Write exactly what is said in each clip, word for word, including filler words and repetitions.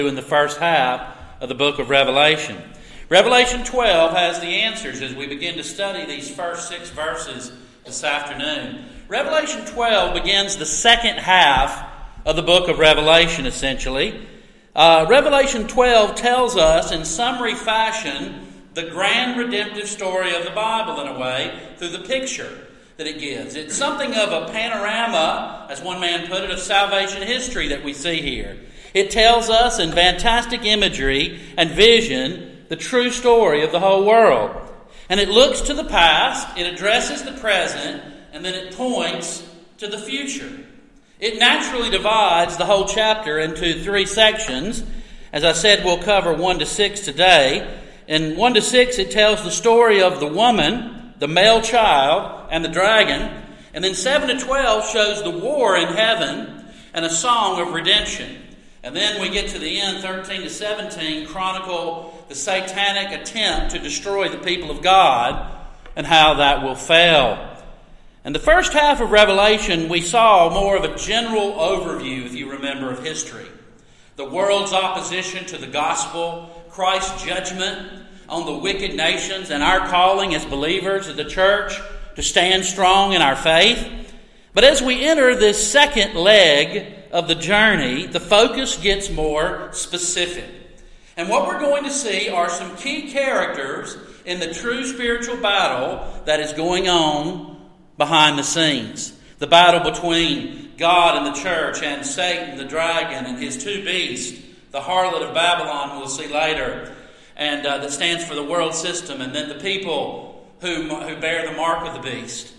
in the first half of the book of Revelation. Revelation twelve has the answers as we begin to study these first six verses this afternoon. Revelation twelve begins the second half of the book of Revelation, essentially. Uh, Revelation twelve tells us in summary fashion the grand redemptive story of the Bible in a way through the picture that it gives. It's something of a panorama, as one man put it, of salvation history that we see here. It tells us in fantastic imagery and vision the true story of the whole world. And it looks to the past, it addresses the present, and then it points to the future. It naturally divides the whole chapter into three sections. As I said, we'll cover one to six today. In one to six, it tells the story of the woman, the male child, and the dragon. And then seven to twelve shows the war in heaven and a song of redemption. And then we get to the end, thirteen to seventeen, chronicle the satanic attempt to destroy the people of God and how that will fail. In the first half of Revelation, we saw more of a general overview, if you remember, of history. The world's opposition to the gospel, Christ's judgment on the wicked nations, and our calling as believers of the church to stand strong in our faith. But as we enter this second leg of the journey, the focus gets more specific. And what we're going to see are some key characters in the true spiritual battle that is going on behind the scenes. The battle between God and the church and Satan, the dragon, and his two beasts, the harlot of Babylon, we'll see later, and uh, that stands for the world system, and then the people who, who bear the mark of the beast.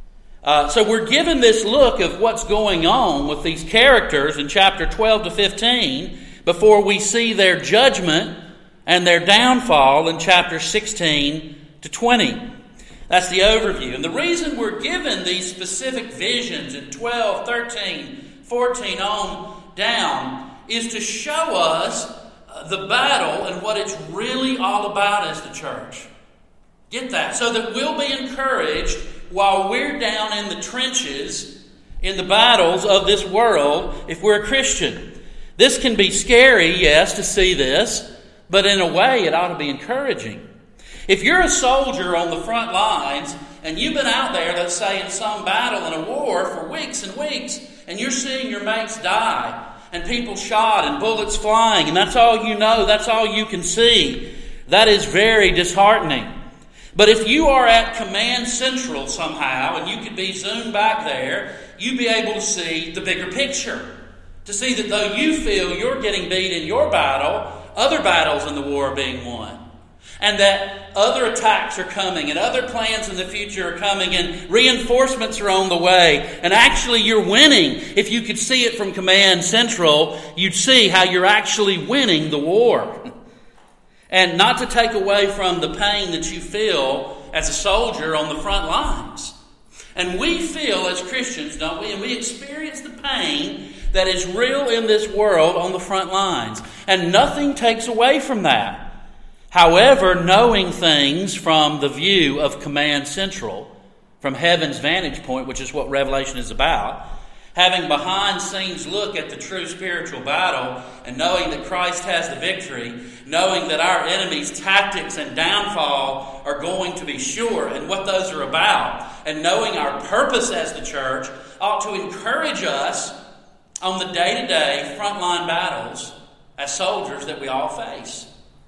Uh, so we're given this look of what's going on with these characters in chapter twelve to fifteen before we see their judgment and their downfall in chapter sixteen to twenty. That's the overview. And the reason we're given these specific visions in twelve, thirteen, fourteen on down is to show us the battle and what it's really all about as the church. Get that? So that we'll be encouraged while we're down in the trenches in the battles of this world if we're a Christian. This can be scary, yes, to see this, but in a way it ought to be encouraging. If you're a soldier on the front lines and you've been out there, let's say in some battle in a war for weeks and weeks, and you're seeing your mates die and people shot and bullets flying, and that's all you know, that's all you can see, that is very disheartening. But if you are at Command Central somehow, and you could be zoomed back there, you'd be able to see the bigger picture. To see that though you feel you're getting beat in your battle, other battles in the war are being won. And that other attacks are coming, and other plans in the future are coming, and reinforcements are on the way. And actually you're winning. If you could see it from Command Central, you'd see how you're actually winning the war. And not to take away from the pain that you feel as a soldier on the front lines. And we feel as Christians, don't we? And we experience the pain that is real in this world on the front lines. And nothing takes away from that. However, knowing things from the view of Command Central, from heaven's vantage point, which is what Revelation is about, having behind-scenes look at the true spiritual battle and knowing that Christ has the victory, knowing that our enemy's tactics and downfall are going to be sure and what those are about, and knowing our purpose as the church ought to encourage us on the day-to-day frontline battles as soldiers that we all face.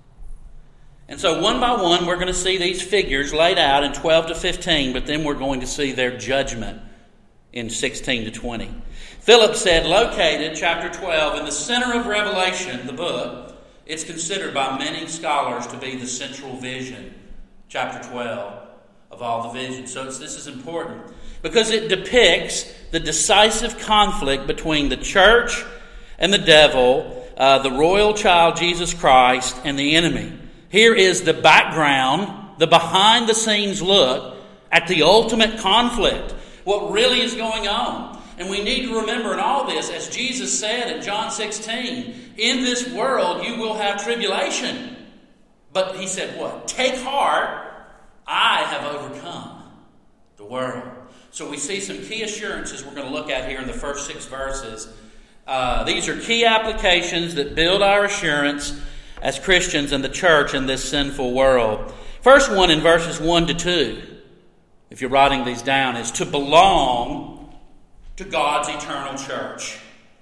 And so one by one we're going to see these figures laid out in twelve to fifteen, but then we're going to see their judgment in sixteen to twenty. Philip said, located, chapter twelve, in the center of Revelation, the book, it's considered by many scholars to be the central vision, chapter twelve, of all the visions. So it's, this is important because it depicts the decisive conflict between the church and the devil, uh, the royal child Jesus Christ, and the enemy. Here is the background, the behind-the-scenes look at the ultimate conflict, what really is going on. And we need to remember in all this, as Jesus said in John sixteen, in this world you will have tribulation. But he said what? Take heart, I have overcome the world. So we see some key assurances we're going to look at here in the first six verses Uh, these are key applications that build our assurance as Christians in the church in this sinful world. First one in verses one to two, if you're writing these down, is to belong to God's eternal church.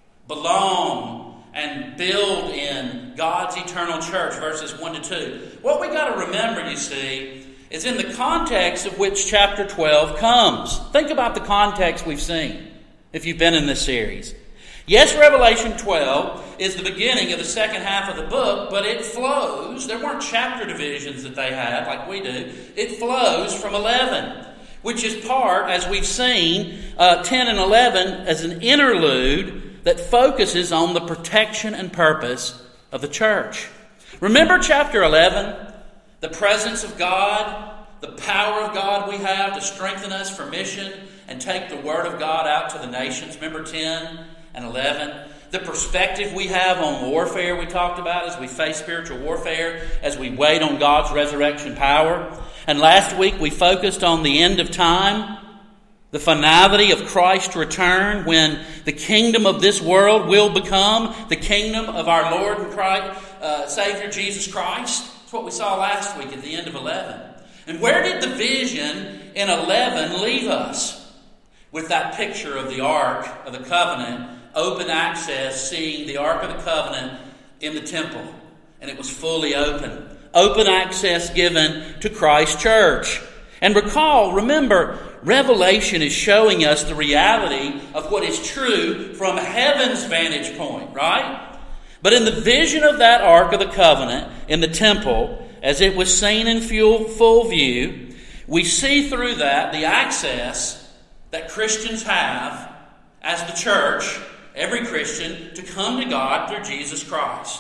Belong and build in God's eternal church, verses one to two. What we got to remember, you see, is in the context of which chapter twelve comes. Think about the context we've seen, if you've been in this series. Yes, Revelation twelve is the beginning of the second half of the book, but it flows. There weren't chapter divisions that they had like we do. It flows from eleven, which is part, as we've seen, uh, ten and eleven as an interlude that focuses on the protection and purpose of the church. Remember chapter eleven? The presence of God, the power of God we have to strengthen us for mission and take the Word of God out to the nations. Remember ten and eleven? The perspective we have on warfare we talked about as we face spiritual warfare, as we wait on God's resurrection power. And last week we focused on the end of time, the finality of Christ's return when the kingdom of this world will become the kingdom of our Lord and Christ, uh, Savior Jesus Christ. That's what we saw last week at the end of eleven. And where did the vision in eleven leave us? With that picture of the Ark of the Covenant, open access, seeing the Ark of the Covenant in the temple. And it was fully open. Open access given to Christ's church. And recall, remember, Revelation is showing us the reality of what is true from heaven's vantage point, right? But in the vision of that Ark of the Covenant in the temple, as it was seen in full view, we see through that the access that Christians have as the church, every Christian, to come to God through Jesus Christ.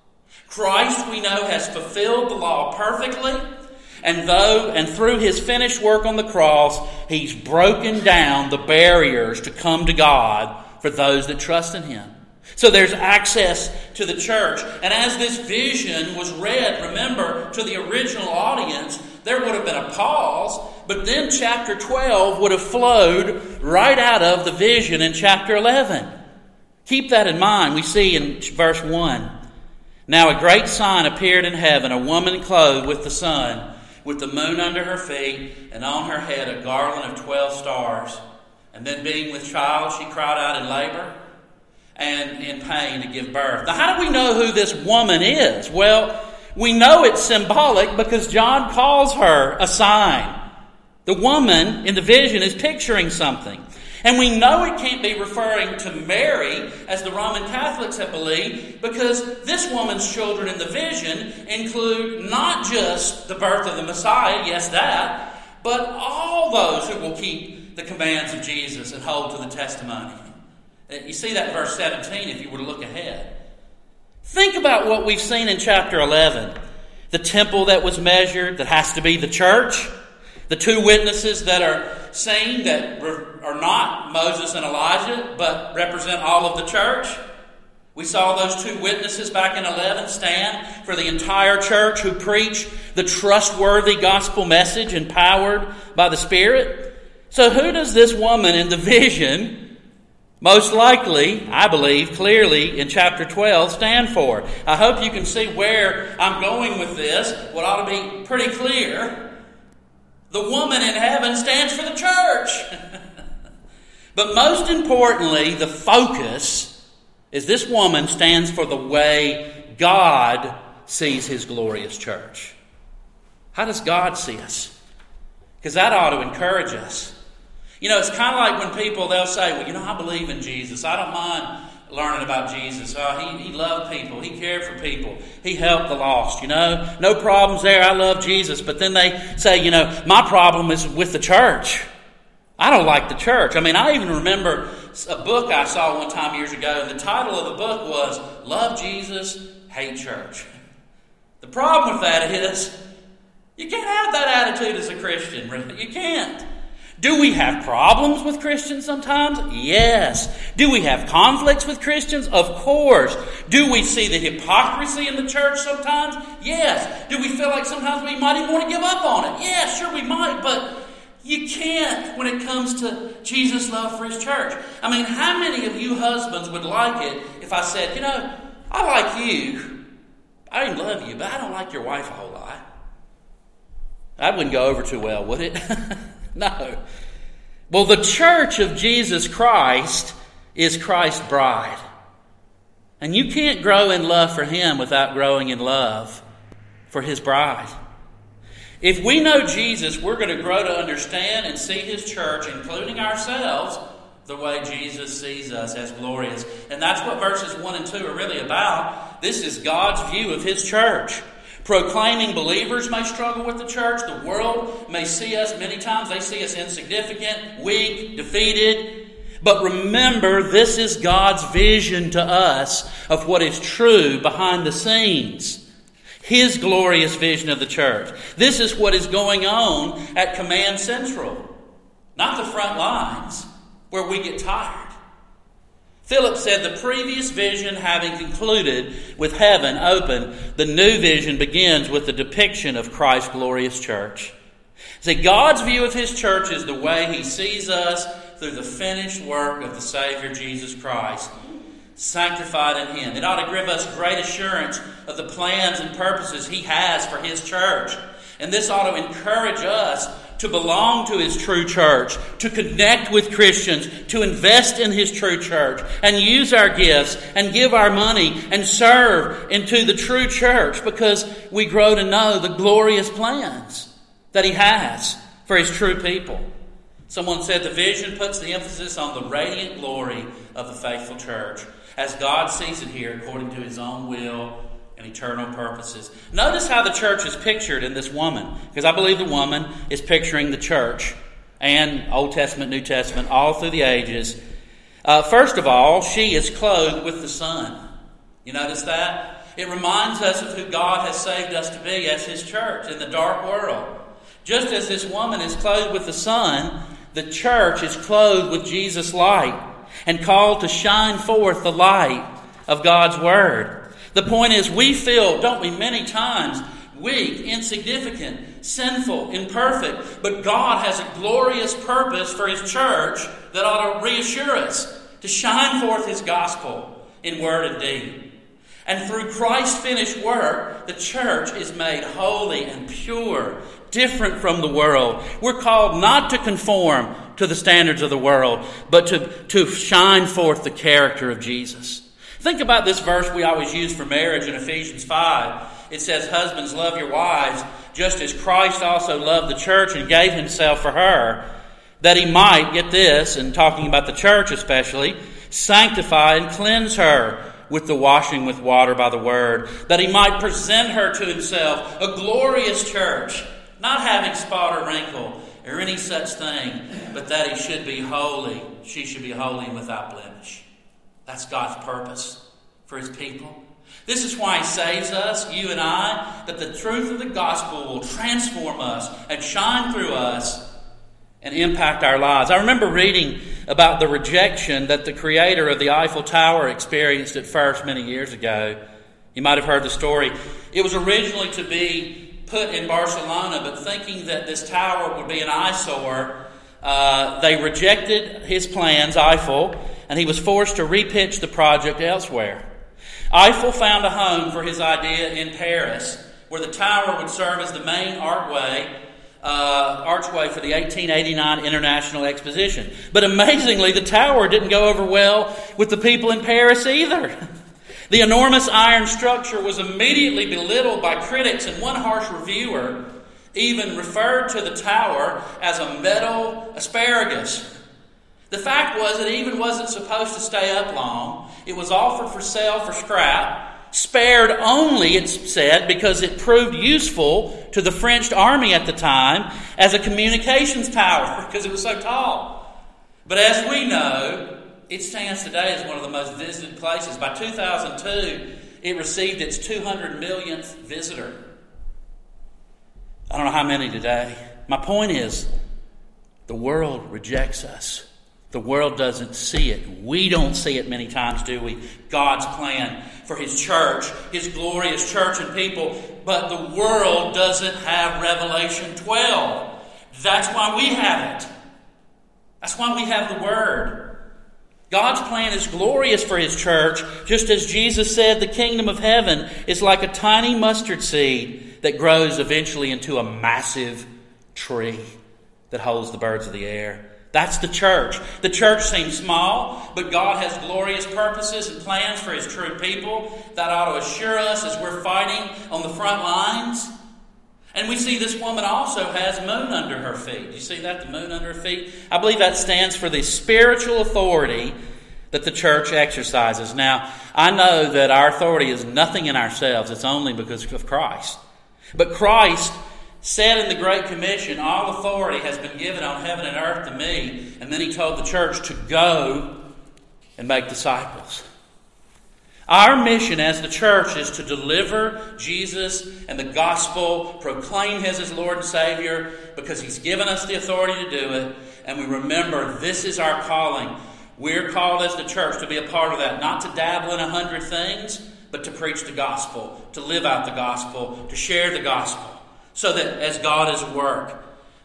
Christ, we know, has fulfilled the law perfectly, and though and through His finished work on the cross, He's broken down the barriers to come to God for those that trust in Him. So there's access to the church. And as this vision was read, remember, to the original audience, there would have been a pause, but then chapter twelve would have flowed right out of the vision in chapter eleven. Keep that in mind. We see in verse one, "Now a great sign appeared in heaven, a woman clothed with the sun, with the moon under her feet, and on her head a garland of twelve stars. And then being with child, she cried out in labor and in pain to give birth." Now, how do we know who this woman is? Well, we know it's symbolic because John calls her a sign. The woman in the vision is picturing something. And we know it can't be referring to Mary, as the Roman Catholics have believed, because this woman's children in the vision include not just the birth of the Messiah, yes that, but all those who will keep the commands of Jesus and hold to the testimony. You see that in verse seventeen if you were to look ahead. Think about what we've seen in chapter eleven. The temple that was measured, that has to be the church. The two witnesses that are seen that are not Moses and Elijah, but represent all of the church. We saw those two witnesses back in eleven stand for the entire church who preach the trustworthy gospel message empowered by the Spirit. So who does this woman in the vision most likely, I believe, clearly in chapter twelve stand for? I hope you can see where I'm going with this. What ought to be pretty clear. The woman in heaven stands for the church. But most importantly, the focus is this woman stands for the way God sees His glorious church. How does God see us? Because that ought to encourage us. You know, it's kind of like when people, they'll say, well, you know, I believe in Jesus. I don't mind learning about Jesus. Oh, he, he loved people. He cared for people. He helped the lost, you know. No problems there. I love Jesus. But then they say, you know, my problem is with the church. I don't like the church. I mean, I even remember a book I saw one time years ago. The title of the book was Love Jesus, Hate Church. The problem with that is you can't have that attitude as a Christian. Really. You can't. Do we have problems with Christians sometimes? Yes. Do we have conflicts with Christians? Of course. Do we see the hypocrisy in the church sometimes? Yes. Do we feel like sometimes we might even want to give up on it? Yeah, sure we might, but You can't when it comes to Jesus' love for his church. I mean, how many of you husbands would like it if I said, you know, I like you. I even love you, but I don't like your wife a whole lot. That wouldn't go over too well, would it? No. Well, the church of Jesus Christ is Christ's bride. And you can't grow in love for him without growing in love for his bride. If we know Jesus, we're going to grow to understand and see his church, including ourselves, the way Jesus sees us as glorious. And that's what verses one and two are really about. This is God's view of his church. Proclaiming believers may struggle with the church. The world may see us many times. They see us insignificant, weak, defeated. But remember, this is God's vision to us of what is true behind the scenes. His glorious vision of the church. This is what is going on at Command Central. Not the front lines, where we get tired. Philip said, the previous vision having concluded with heaven open, the new vision begins with the depiction of Christ's glorious church. See, God's view of his church is the way he sees us through the finished work of the Savior Jesus Christ, sanctified in him. It ought to give us great assurance of the plans and purposes he has for his church. And this ought to encourage us to belong to his true church, to connect with Christians, to invest in his true church, and use our gifts, and give our money, and serve into the true church, because we grow to know the glorious plans that he has for his true people. Someone said the vision puts the emphasis on the radiant glory of the faithful church, as God sees it here according to his own will and eternal purposes. Notice how the church is pictured in this woman, because I believe the woman is picturing the church and Old Testament, New Testament, all through the ages. Uh, first of all, she is clothed with the sun. You notice that? It reminds us of who God has saved us to be as his church in the dark world. Just as this woman is clothed with the sun, the church is clothed with Jesus' light and called to shine forth the light of God's Word. The point is, we feel, don't we, many times, weak, insignificant, sinful, imperfect. But God has a glorious purpose for his church that ought to reassure us, to shine forth his gospel in word and deed. And through Christ's finished work, the church is made holy and pure, different from the world. We're called not to conform to the standards of the world, but to, to shine forth the character of Jesus. Think about this verse we always use for marriage in Ephesians five. It says, husbands, love your wives, just as Christ also loved the church and gave himself for her, that he might, get this, and talking about the church especially, sanctify and cleanse her with the washing with water by the word, that he might present her to himself, a glorious church, not having spot or wrinkle or any such thing, but that he should be holy. She should be holy and without blemish. That's God's purpose for his people. This is why he saves us, you and I, that the truth of the gospel will transform us and shine through us and impact our lives. I remember reading about the rejection that the creator of the Eiffel Tower experienced at first many years ago. You might have heard the story. It was originally to be put in Barcelona, but thinking that this tower would be an eyesore, uh, they rejected his plans, Eiffel, and he was forced to repitch the project elsewhere. Eiffel found a home for his idea in Paris, where the tower would serve as the main archway, uh, archway for the eighteen eighty-nine International Exposition. But amazingly, the tower didn't go over well with the people in Paris either. The enormous iron structure was immediately belittled by critics, and one harsh reviewer even referred to the tower as a metal asparagus. The fact was, it even wasn't supposed to stay up long. It was offered for sale for scrap, spared only, it's said, because it proved useful to the French army at the time as a communications tower, because it was so tall. But as we know, it stands today as one of the most visited places. By two thousand two, it received its two hundred millionth visitor. I don't know how many today. My point is, the world rejects us. The world doesn't see it. We don't see it many times, do we? God's plan for his church, his glorious church and people. But the world doesn't have Revelation twelve. That's why we have it. That's why we have the Word. God's plan is glorious for His church, just as Jesus said the kingdom of heaven is like a tiny mustard seed that grows eventually into a massive tree that holds the birds of the air. That's the church. The church seems small, but God has glorious purposes and plans for His true people. That ought to assure us as we're fighting on the front lines. And we see this woman also has moon under her feet. You see that, the moon under her feet? I believe that stands for the spiritual authority that the church exercises. Now, I know that our authority is nothing in ourselves. It's only because of Christ. But Christ said in the Great Commission, all authority has been given on heaven and earth to me. And then He told the church to go and make disciples. Our mission as the church is to deliver Jesus and the gospel, proclaim Him as Lord and Savior, because He's given us the authority to do it. And we remember this is our calling. We're called as the church to be a part of that, not to dabble in a hundred things, but to preach the gospel, to live out the gospel, to share the gospel, so that as God is at work,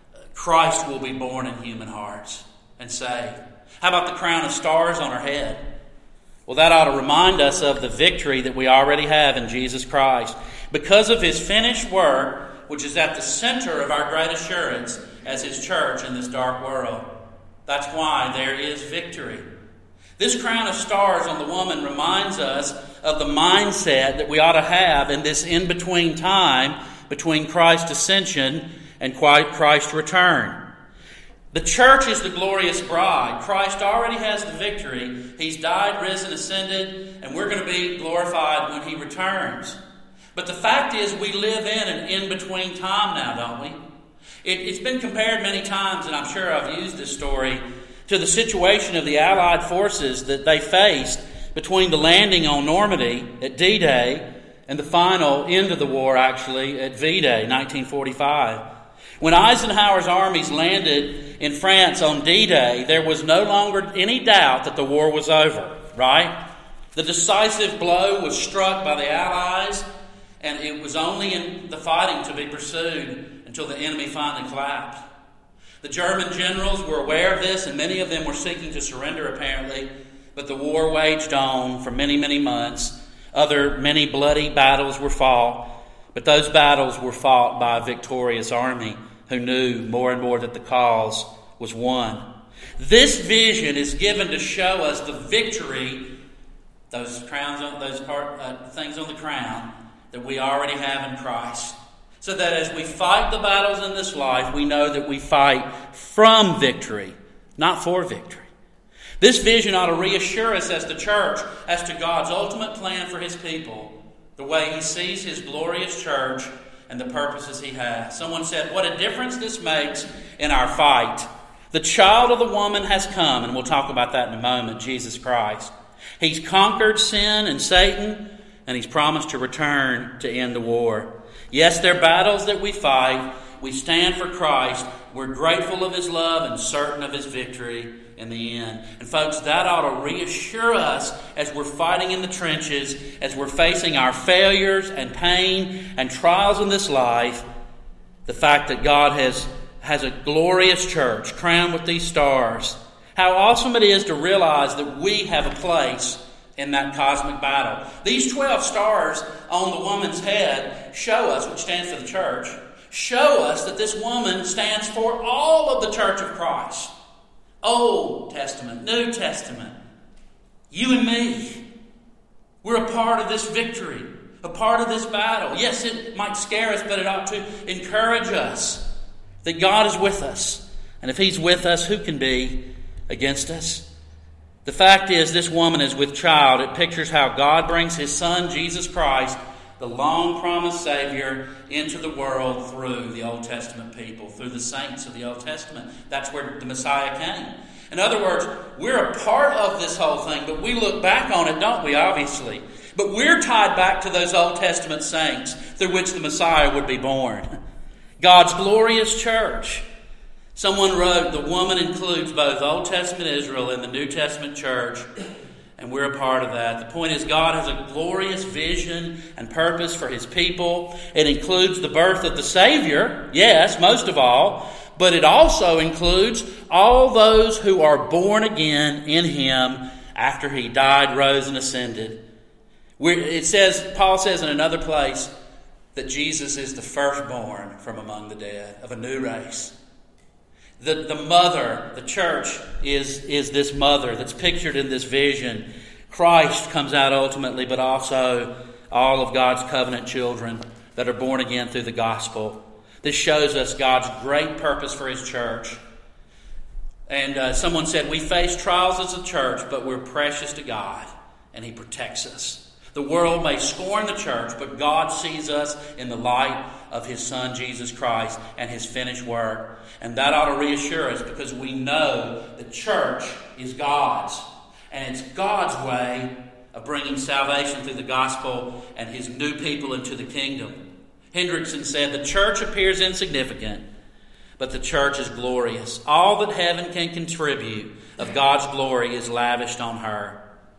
Christ will be born in human hearts and saved. How about the crown of stars on her head? Well, that ought to remind us of the victory that we already have in Jesus Christ. Because of His finished work, which is at the center of our great assurance as His church in this dark world. That's why there is victory. This crown of stars on the woman reminds us of the mindset that we ought to have in this in-between time between Christ's ascension and Christ's return. The church is the glorious bride. Christ already has the victory. He's died, risen, ascended, and we're going to be glorified when He returns. But the fact is, we live in an in-between time now, don't we? It, it's been compared many times, and I'm sure I've used this story, to the situation of the Allied forces that they faced between the landing on Normandy at D-Day and the final end of the war, actually, at V-Day, nineteen forty-five. When Eisenhower's armies landed in France on D-Day, there was no longer any doubt that the war was over, right? The decisive blow was struck by the Allies, and it was only in the fighting to be pursued until the enemy finally collapsed. The German generals were aware of this, and many of them were seeking to surrender, apparently, but the war waged on for many, many months. Other many bloody battles were fought, but those battles were fought by a victorious army who knew more and more that the cause was won. This vision is given to show us the victory, those crowns, on those part, uh, things on the crown that we already have in Christ. So that as we fight the battles in this life, we know that we fight from victory, not for victory. This vision ought to reassure us as the church as to God's ultimate plan for His people, the way He sees His glorious church and the purposes He has. Someone said, what a difference this makes in our fight. The child of the woman has come, and we'll talk about that in a moment, Jesus Christ. He's conquered sin and Satan, and He's promised to return to end the war. Yes, there are battles that we fight. We stand for Christ. We're grateful of His love and certain of His victory in the end. And folks, that ought to reassure us as we're fighting in the trenches, as we're facing our failures and pain and trials in this life, the fact that God has, has a glorious church crowned with these stars. How awesome it is to realize that we have a place in that cosmic battle. These twelve stars on the woman's head show us, which stands for the church, show us that this woman stands for all of the church of Christ. Old Testament, New Testament. You and me. We're a part of this victory, a part of this battle. Yes, it might scare us, but it ought to encourage us that God is with us. And if He's with us, who can be against us? The fact is, this woman is with child. It pictures how God brings His Son, Jesus Christ, the long-promised Savior, into the world through the Old Testament people, through the saints of the Old Testament. That's where the Messiah came. In other words, we're a part of this whole thing, but we look back on it, don't we, obviously? But we're tied back to those Old Testament saints through which the Messiah would be born. God's glorious church. Someone wrote, the woman includes both Old Testament Israel and the New Testament church, and we're a part of that. The point is, God has a glorious vision and purpose for His people. It includes the birth of the Savior, yes, most of all, but it also includes all those who are born again in Him after He died, rose, and ascended. We're, it says, Paul says in another place, that Jesus is the firstborn from among the dead of a new race. The, the mother, the church, is, is this mother that's pictured in this vision. Christ comes out ultimately, but also all of God's covenant children that are born again through the gospel. This shows us God's great purpose for His church. And uh, someone said, we face trials as a church, but we're precious to God, and He protects us. The world may scorn the church, but God sees us in the light of His Son, Jesus Christ, and His finished work. And that ought to reassure us, because we know the church is God's. And it's God's way of bringing salvation through the gospel and His new people into the kingdom. Hendrickson said, the church appears insignificant, but the church is glorious. All that heaven can contribute of God's glory is lavished on her.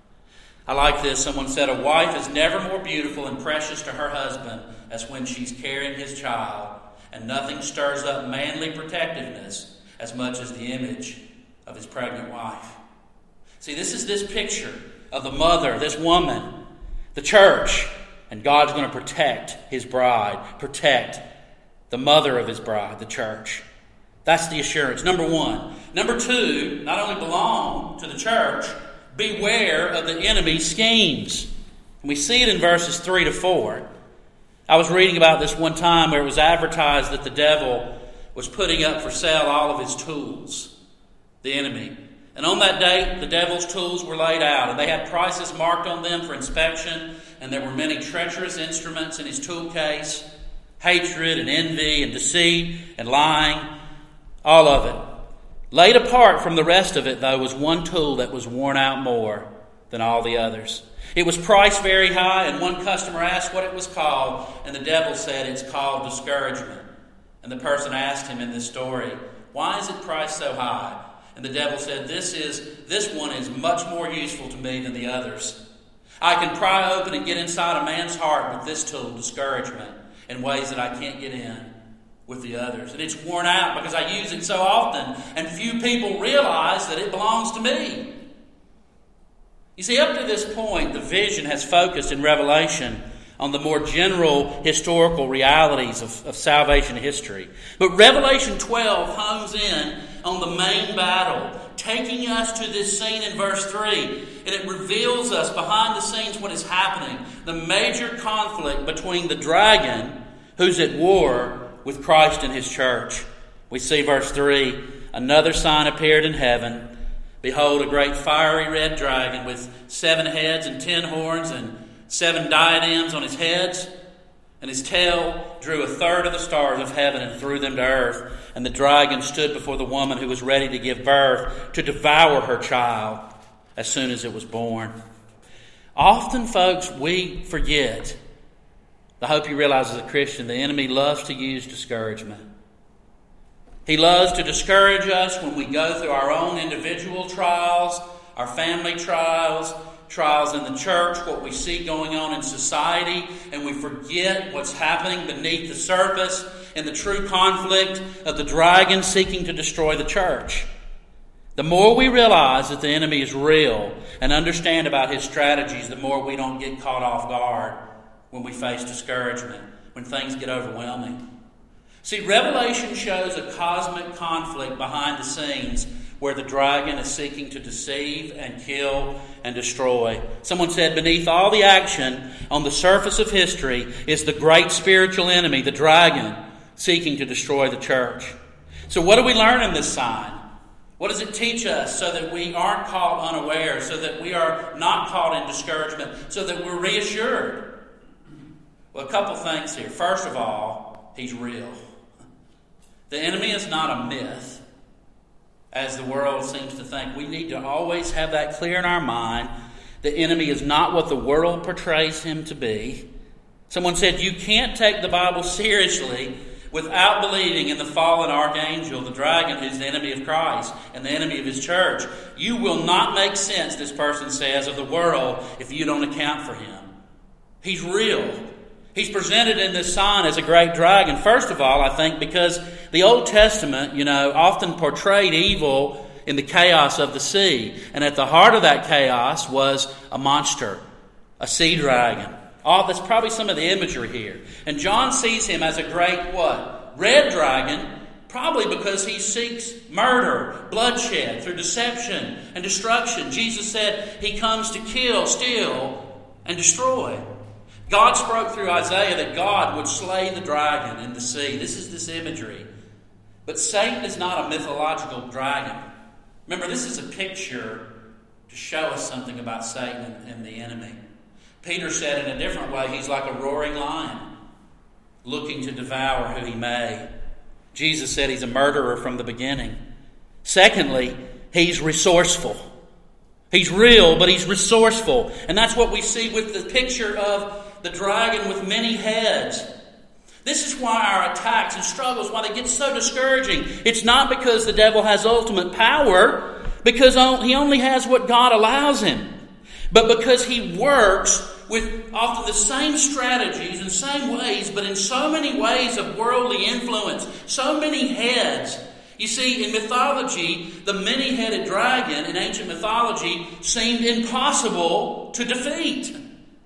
I like this. Someone said, a wife is never more beautiful and precious to her husband as when she's carrying his child, and nothing stirs up manly protectiveness as much as the image of his pregnant wife. See, this is this picture of the mother, this woman, the church, and God's going to protect His bride, protect the mother of His bride, the church. That's the assurance. Number one. Number two, not only belong to the church, beware of the enemy's schemes. And we see it in verses three to four. I was reading about this one time where it was advertised that the devil was putting up for sale all of his tools, the enemy. And on that day, the devil's tools were laid out, and they had prices marked on them for inspection, and there were many treacherous instruments in his tool case, hatred and envy and deceit and lying, all of it. Laid apart from the rest of it, though, was one tool that was worn out more than all the others. It was priced very high, and one customer asked what it was called, and the devil said, it's called discouragement. And the person asked him in this story, why is it priced so high? And the devil said, this is this one is much more useful to me than the others. I can pry open and get inside a man's heart with this tool, discouragement, in ways that I can't get in with the others. And it's worn out because I use it so often, and few people realize that it belongs to me. You see, up to this point, the vision has focused in Revelation on the more general historical realities of, of salvation history. But Revelation twelve hones in on the main battle, taking us to this scene in verse three. And it reveals us behind the scenes what is happening. The major conflict between the dragon, who's at war with Christ and His church. We see verse three, another sign appeared in heaven. Behold, a great fiery red dragon with seven heads and ten horns and seven diadems on his heads. And his tail drew a third of the stars of heaven and threw them to earth. And the dragon stood before the woman who was ready to give birth to devour her child as soon as it was born. Often, folks, we forget. I hope you realize as a Christian, the enemy loves to use discouragement. He loves to discourage us when we go through our own individual trials, our family trials, trials in the church, what we see going on in society, and we forget what's happening beneath the surface in the true conflict of the dragon seeking to destroy the church. The more we realize that the enemy is real and understand about his strategies, the more we don't get caught off guard when we face discouragement, when things get overwhelming. See, Revelation shows a cosmic conflict behind the scenes where the dragon is seeking to deceive and kill and destroy. Someone said, beneath all the action on the surface of history is the great spiritual enemy, the dragon, seeking to destroy the church. So what do we learn in this sign? What does it teach us so that we aren't caught unaware, so that we are not caught in discouragement, so that we're reassured? Well, a couple things here. First of all, he's real. The enemy is not a myth, as the world seems to think. We need to always have that clear in our mind. The enemy is not what the world portrays him to be. Someone said, you can't take the Bible seriously without believing in the fallen archangel, the dragon, who's the enemy of Christ and the enemy of His church. You will not make sense, this person says, of the world if you don't account for him. He's real. He's presented in this sign as a great dragon. First of all, I think because the Old Testament, you know, often portrayed evil in the chaos of the sea. And at the heart of that chaos was a monster, a sea dragon. Oh, that's probably some of the imagery here. And John sees him as a great what? Red dragon, probably because he seeks murder, bloodshed through deception and destruction. Jesus said he comes to kill, steal, and destroy. God spoke through Isaiah that God would slay the dragon in the sea. This is this imagery. But Satan is not a mythological dragon. Remember, this is a picture to show us something about Satan and the enemy. Peter said in a different way, he's like a roaring lion, looking to devour who he may. Jesus said he's a murderer from the beginning. Secondly, he's resourceful. He's real, but he's resourceful. And that's what we see with the picture of the dragon with many heads. This is why our attacks and struggles, why they get so discouraging. It's not because the devil has ultimate power, because he only has what God allows him, but because he works with often the same strategies and same ways, but in so many ways of worldly influence, so many heads. You see, in mythology, the many-headed dragon in ancient mythology seemed impossible to defeat.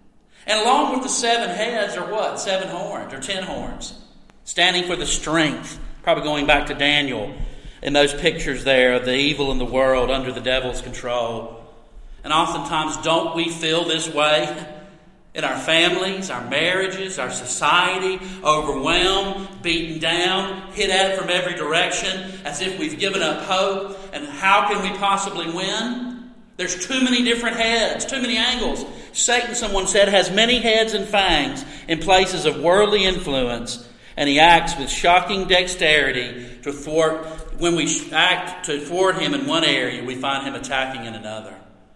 And along with the seven heads are what? Seven horns or ten horns, standing for the strength. Probably going back to Daniel in those pictures there of the evil in the world under the devil's control. And oftentimes, don't we feel this way in our families, our marriages, our society, overwhelmed, beaten down, hit at from every direction, as if we've given up hope? And how can we possibly win? There's too many different heads, too many angles. Satan, someone said, has many heads and fangs in places of worldly influence, and he acts with shocking dexterity to thwart. When we act to thwart him in one area, we find him attacking in another.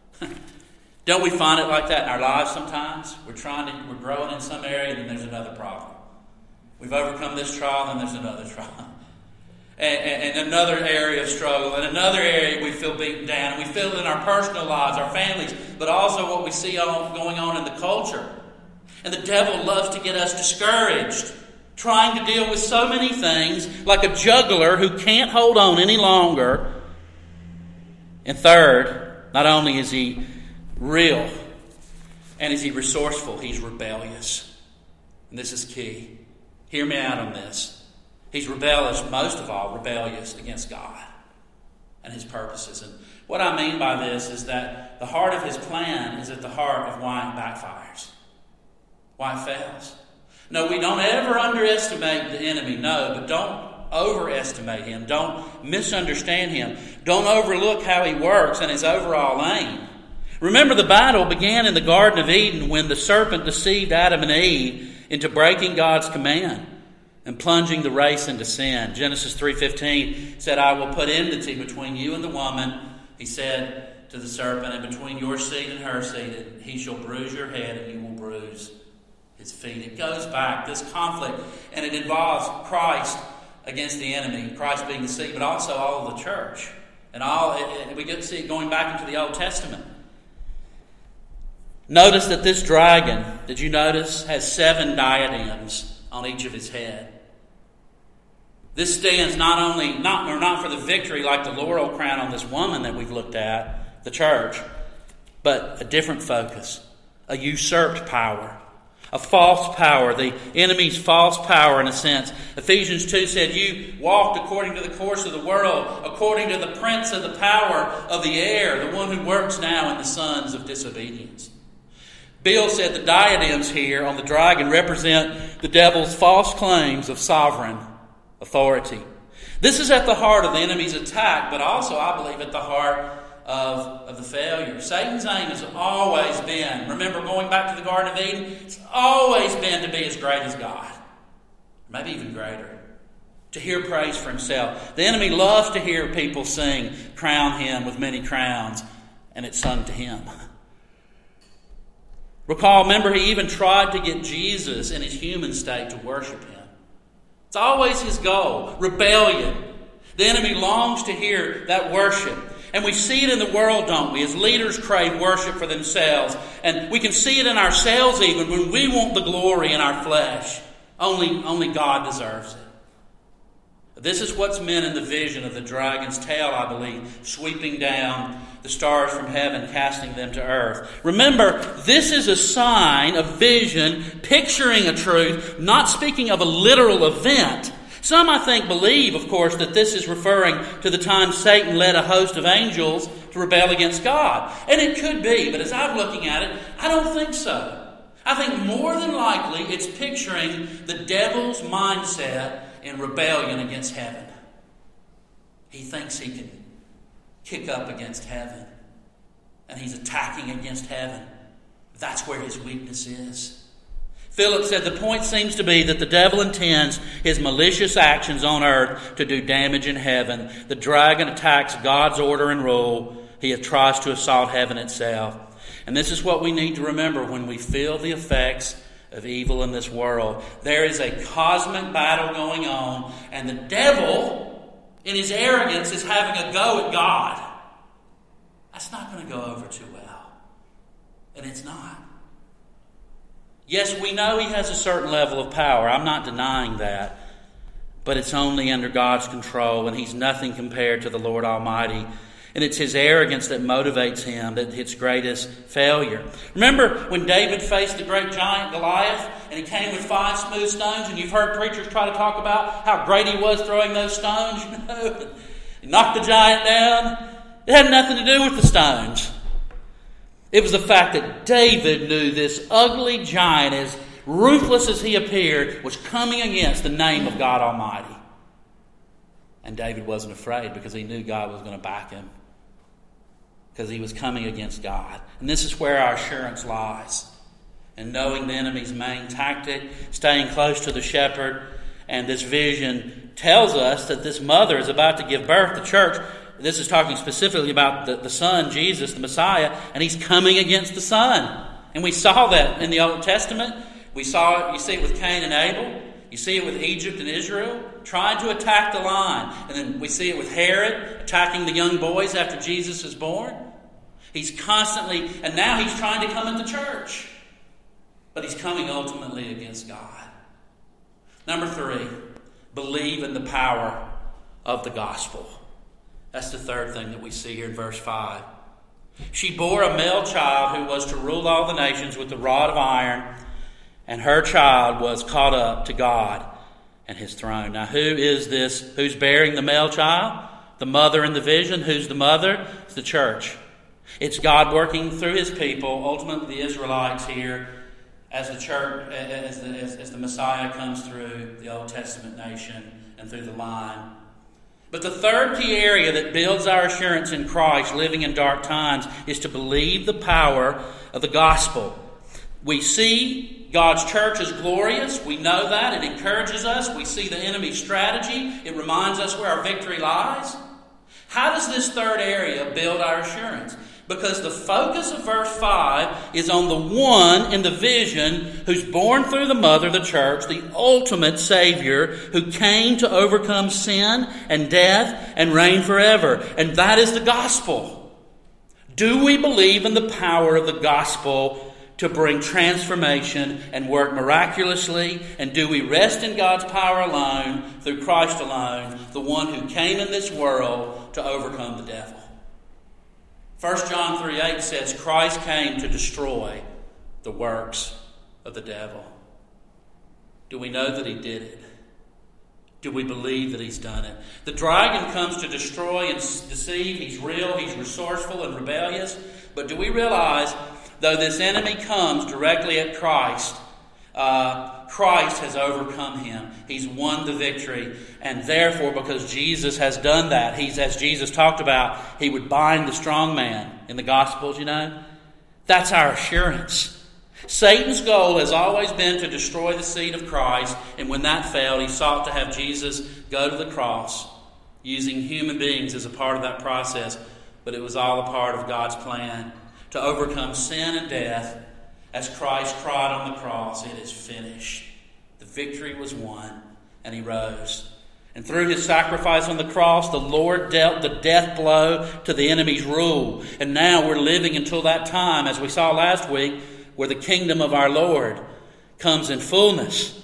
Don't we find it like that in our lives sometimes? We're trying to, we're growing in some area, and then there's another problem. We've overcome this trial, and there's another trial. And, and, and another area of struggle, and another area we feel beaten down, and we feel it in our personal lives, our families, but also what we see on, going on in the culture. And the devil loves to get us discouraged, trying to deal with so many things, like a juggler who can't hold on any longer. And third, not only is he real and is he resourceful, he's rebellious. And this is key. Hear me out on this. He's rebellious, most of all, rebellious against God and his purposes. And what I mean by this is that the heart of his plan is at the heart of why it backfires, why it fails. No, we don't ever underestimate the enemy, no, but don't overestimate him. Don't misunderstand him. Don't overlook how he works and his overall aim. Remember, the battle began in the Garden of Eden when the serpent deceived Adam and Eve into breaking God's command and plunging the race into sin. Genesis three fifteen said, I will put enmity between you and the woman, he said to the serpent, and between your seed and her seed, and he shall bruise your head and you will bruise his feet. It goes back, this conflict, and it involves Christ against the enemy, Christ being the seed, but also all of the church. And all it, it, we get to see it going back into the Old Testament. Notice that this dragon, did you notice, has seven diadems on each of his head. This stands not only, not, or not for the victory like the laurel crown on this woman that we've looked at, the church, but a different focus, a usurped power, a false power, the enemy's false power in a sense. Ephesians two said, you walked according to the course of the world, according to the prince of the power of the air, the one who works now in the sons of disobedience. Bill said the diadems here on the dragon represent the devil's false claims of sovereign authority. This is at the heart of the enemy's attack, but also, I believe, at the heart of, of the failure. Satan's aim has always been, remember going back to the Garden of Eden, it's always been to be as great as God. Maybe even greater. To hear praise for himself. The enemy loves to hear people sing, crown him with many crowns, and it's sung to him. Recall, remember, he even tried to get Jesus in his human state to worship him. It's always his goal. Rebellion. The enemy longs to hear that worship. And we see it in the world, don't we? As leaders crave worship for themselves. And we can see it in ourselves even when we want the glory in our flesh. Only, only God deserves it. This is what's meant in the vision of the dragon's tail, I believe, sweeping down the stars from heaven, casting them to earth. Remember, this is a sign, a vision, picturing a truth, not speaking of a literal event. Some, I think, believe, of course, that this is referring to the time Satan led a host of angels to rebel against God. And it could be, but as I'm looking at it, I don't think so. I think more than likely it's picturing the devil's mindset in rebellion against heaven. He thinks he can kick up against heaven, and he's attacking against heaven. That's where his weakness is. Philip said the point seems to be that the devil intends his malicious actions on earth to do damage in heaven. The dragon attacks God's order and rule. He tries to assault heaven itself. And this is what we need to remember when we feel the effects of evil in this world. There is a cosmic battle going on, and the devil, in his arrogance, is having a go at God. That's not going to go over too well. And it's not. Yes, we know he has a certain level of power. I'm not denying that. But it's only under God's control, and he's nothing compared to the Lord Almighty. And it's his arrogance that motivates him, that its greatest failure. Remember when David faced the great giant Goliath, and he came with five smooth stones, and you've heard preachers try to talk about how great he was throwing those stones. You know, he knocked the giant down. It had nothing to do with the stones. It was the fact that David knew this ugly giant, as ruthless as he appeared, was coming against the name of God Almighty. And David wasn't afraid because he knew God was going to back him. Because he was coming against God. And this is where our assurance lies. And knowing the enemy's main tactic, staying close to the shepherd. And this vision tells us that this mother is about to give birth. The church, this is talking specifically about the, the Son, Jesus, the Messiah. And he's coming against the Son. And we saw that in the Old Testament. We saw it, you see it with Cain and Abel. You see it with Egypt and Israel, trying to attack the line. And then we see it with Herod, attacking the young boys after Jesus is born. He's constantly, and now he's trying to come at the church. But he's coming ultimately against God. Number three, believe in the power of the gospel. That's the third thing that we see here in verse five. She bore a male child who was to rule all the nations with a rod of iron. And her child was caught up to God and his throne. Now, who is this? Who's bearing the male child? The mother in the vision. Who's the mother? It's the church. It's God working through his people, ultimately the Israelites here, as the church, as the, as, as the Messiah comes through the Old Testament nation and through the line. But the third key area that builds our assurance in Christ, living in dark times, is to believe the power of the gospel. We see God's church is glorious. We know that. It encourages us. We see the enemy's strategy. It reminds us where our victory lies. How does this third area build our assurance? Because the focus of verse five is on the one in the vision who's born through the mother, the church, the ultimate Savior who came to overcome sin and death and reign forever. And that is the gospel. Do we believe in the power of the gospel to bring transformation and work miraculously? And do we rest in God's power alone, through Christ alone, the one who came in this world to overcome the devil? First John three eight says, Christ came to destroy the works of the devil. Do we know that he did it? Do we believe that he's done it? The dragon comes to destroy and deceive. He's real, he's resourceful and rebellious. But do we realize, though this enemy comes directly at Christ, uh, Christ has overcome him. He's won the victory. And therefore, because Jesus has done that, he's, as Jesus talked about, he would bind the strong man in the Gospels, you know. That's our assurance. Satan's goal has always been to destroy the seed of Christ. And when that failed, he sought to have Jesus go to the cross, using human beings as a part of that process. But it was all a part of God's plan to overcome sin and death, as Christ cried on the cross, it is finished. The victory was won, and he rose. And through his sacrifice on the cross, the Lord dealt the death blow to the enemy's rule. And now we're living until that time, as we saw last week, where the kingdom of our Lord comes in fullness.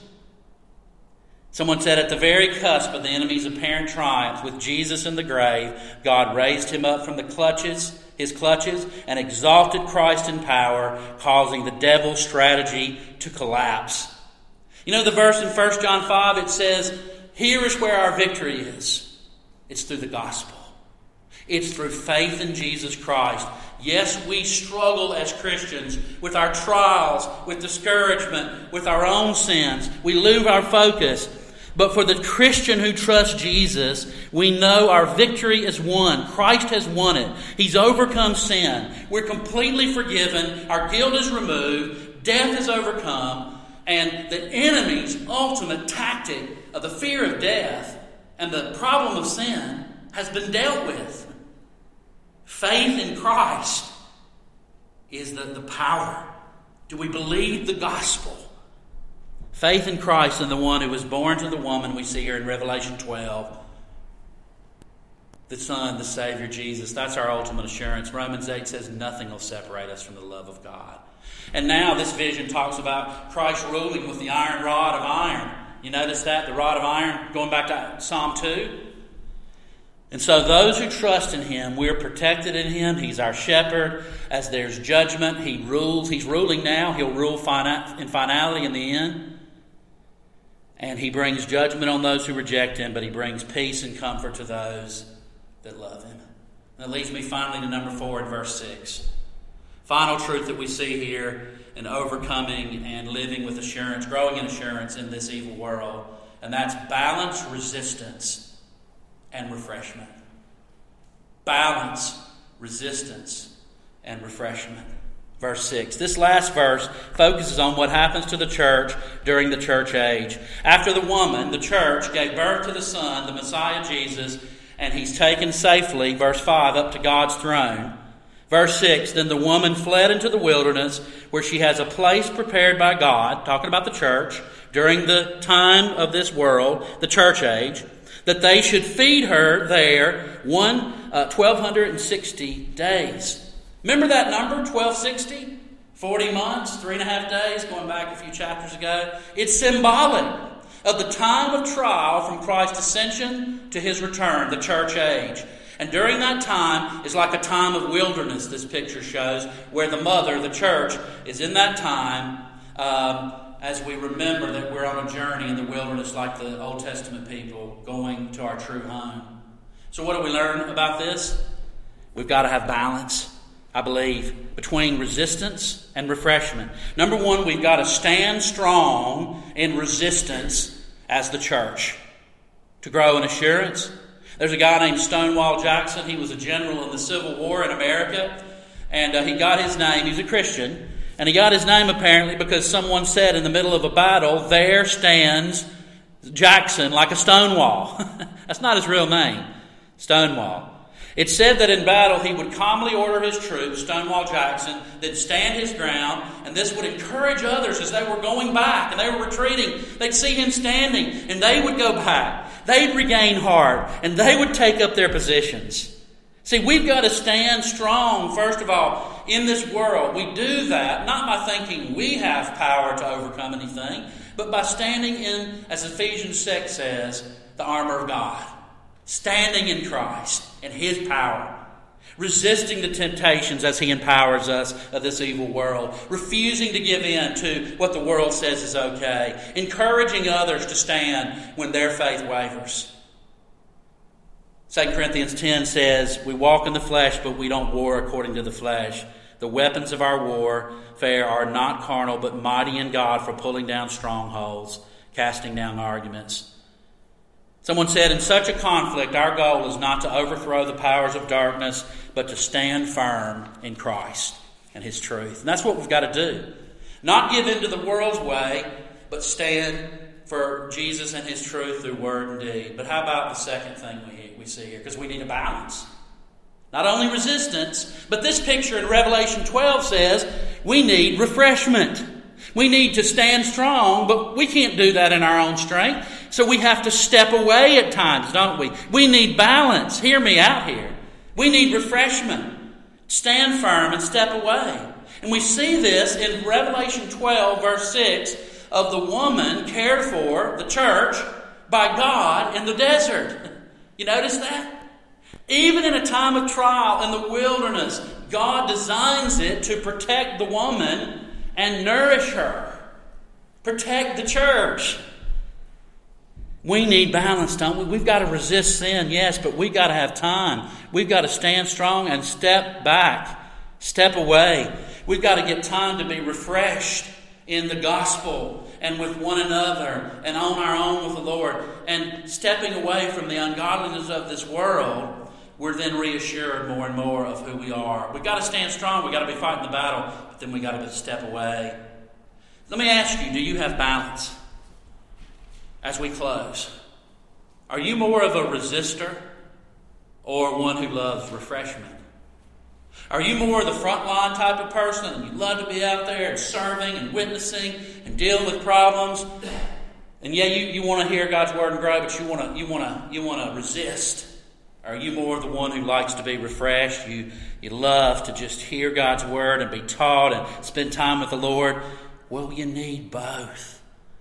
Someone said, at the very cusp of the enemy's apparent triumph, with Jesus in the grave, God raised him up from the clutches, his clutches, and exalted Christ in power, causing the devil's strategy to collapse. You know the verse in First John five, it says, here is where our victory is. It's through the gospel. It's through faith in Jesus Christ. Yes, we struggle as Christians with our trials, with discouragement, with our own sins. We lose our focus. But for the Christian who trusts Jesus, we know our victory is won. Christ has won it. He's overcome sin. We're completely forgiven. Our guilt is removed. Death is overcome. And the enemy's ultimate tactic of the fear of death and the problem of sin has been dealt with. Faith in Christ is the, the power. Do we believe the gospel? Faith in Christ and the one who was born to the woman we see here in Revelation twelve. The Son, the Savior, Jesus. That's our ultimate assurance. Romans eight says nothing will separate us from the love of God. And now this vision talks about Christ ruling with the iron rod of iron. You notice that? The rod of iron, going back to Psalm two. And so those who trust in Him, we're protected in Him. He's our shepherd. As there's judgment, He rules. He's ruling now. He'll rule in finality in the end. And He brings judgment on those who reject Him, but He brings peace and comfort to those that love Him. And that leads me finally to number four in verse six. Final truth that we see here in overcoming and living with assurance, growing in assurance in this evil world. And that's balance, resistance, and refreshment. Balance, resistance, and refreshment. Verse six. This last verse focuses on what happens to the church during the church age. After the woman, the church, gave birth to the Son, the Messiah Jesus, and He's taken safely, verse five, up to God's throne. Verse six, then the woman fled into the wilderness where she has a place prepared by God, talking about the church, during the time of this world, the church age, that they should feed her there one, uh, twelve sixty days. Remember that number, twelve sixty? forty months, three and a half days, going back a few chapters ago. It's symbolic of the time of trial from Christ's ascension to His return, the church age. And during that time is like a time of wilderness, this picture shows, where the mother, the church, is in that time um, as we remember that we're on a journey in the wilderness like the Old Testament people going to our true home. So what do we learn about this? We've got to have balance, I believe, between resistance and refreshment. Number one, we've got to stand strong in resistance as the church to grow in assurance. There's a guy named Stonewall Jackson. He was a general in the Civil War in America. And uh, he got his name. He was a Christian. And he got his name apparently because someone said in the middle of a battle, there stands Jackson like a Stonewall. That's not his real name, Stonewall. It said that in battle he would calmly order his troops, Stonewall Jackson, they'd stand his ground, and this would encourage others as they were going back and they were retreating. They'd see him standing, and they would go back. They'd regain heart, and they would take up their positions. See, we've got to stand strong, first of all, in this world. We do that not by thinking we have power to overcome anything, but by standing in, as Ephesians six says, the armor of God. Standing in Christ and His power. Resisting the temptations as He empowers us of this evil world. Refusing to give in to what the world says is okay. Encouraging others to stand when their faith wavers. Second Corinthians ten says, we walk in the flesh, but we don't war according to the flesh. The weapons of our warfare are not carnal, but mighty in God for pulling down strongholds, casting down arguments. Someone said, in such a conflict, our goal is not to overthrow the powers of darkness, but to stand firm in Christ and His truth. And that's what we've got to do. Not give in to the world's way, but stand for Jesus and His truth through word and deed. But how about the second thing we, we see here? Because we need a balance. Not only resistance, but this picture in Revelation twelve says we need refreshment. We need to stand strong, but we can't do that in our own strength. So we have to step away at times, don't we? We need balance. Hear me out here. We need refreshment. Stand firm and step away. And we see this in Revelation twelve, verse six, of the woman cared for, the church, by God in the desert. You notice that? Even in a time of trial in the wilderness, God designs it to protect the woman and nourish her. Protect the church. We need balance, don't we? We've got to resist sin, yes, but we've got to have time. We've got to stand strong and step back, step away. We've got to get time to be refreshed in the gospel and with one another and on our own with the Lord. And stepping away from the ungodliness of this world, we're then reassured more and more of who we are. We've got to stand strong. We've got to be fighting the battle, but then we've got to step away. Let me ask you, do you have balance? As we close, are you more of a resistor or one who loves refreshment? Are you more of the frontline type of person and you love to be out there and serving and witnessing and dealing with problems? And yeah, you, you want to hear God's word and grow, but you want to you want to you want to resist. Are you more of the one who likes to be refreshed? You you love to just hear God's word and be taught and spend time with the Lord? Well, you need both.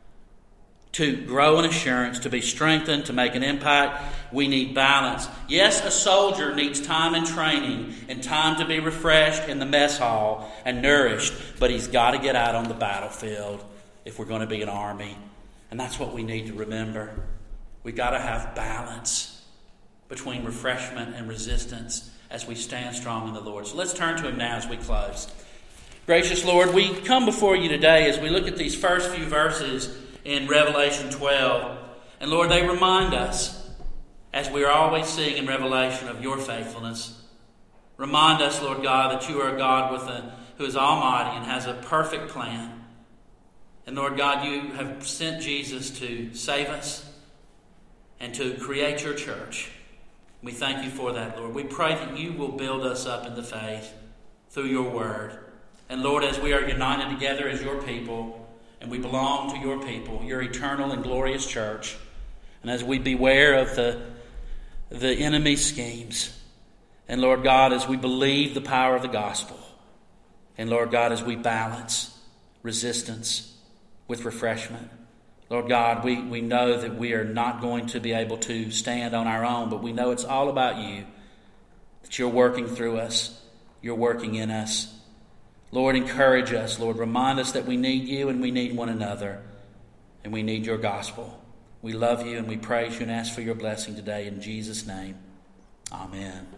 To grow in assurance, to be strengthened, to make an impact, we need balance. Yes, a soldier needs time and training and time to be refreshed in the mess hall and nourished, but he's got to get out on the battlefield if we're going to be an army. And that's what we need to remember. We've got to have balance between refreshment and resistance as we stand strong in the Lord. So let's turn to Him now as we close. Gracious Lord, we come before You today as we look at these first few verses in Revelation twelve. And Lord, they remind us, as we are always seeing in Revelation, of Your faithfulness. Remind us, Lord God, that You are a God with a, who is almighty and has a perfect plan. And Lord God, You have sent Jesus to save us and to create Your church. We thank You for that, Lord. We pray that You will build us up in the faith through Your word. And Lord, as we are united together as Your people, and we belong to Your people, Your eternal and glorious church, and as we beware of the, the enemy's schemes, and Lord God, as we believe the power of the gospel, and Lord God, as we balance resistance with refreshment, Lord God, we, we know that we are not going to be able to stand on our own, but we know it's all about You, that You're working through us, You're working in us. Lord, encourage us. Lord, remind us that we need You and we need one another, and we need Your gospel. We love You and we praise You and ask for Your blessing today in Jesus' name. Amen.